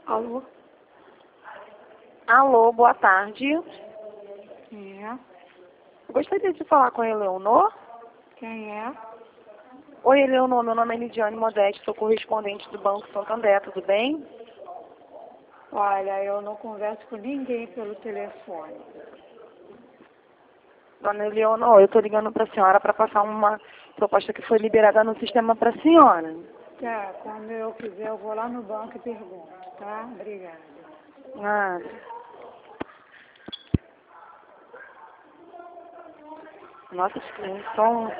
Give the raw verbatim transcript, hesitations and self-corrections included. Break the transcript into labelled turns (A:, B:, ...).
A: Alô?
B: Alô, boa tarde.
A: É.
B: Gostaria de falar com a Eleonor?
A: Quem é?
B: Oi, Eleonor, meu nome é Lidiane Modeste, sou correspondente do Banco Santander, tudo bem?
A: Olha, eu não converso com ninguém pelo telefone.
B: Dona Eleonor, eu estou ligando para a senhora para passar uma proposta que foi liberada no sistema para a senhora.
A: Tá, quando eu quiser eu vou lá no banco e pergunto, tá? Obrigada.
B: Ah, nossa, os clientes são...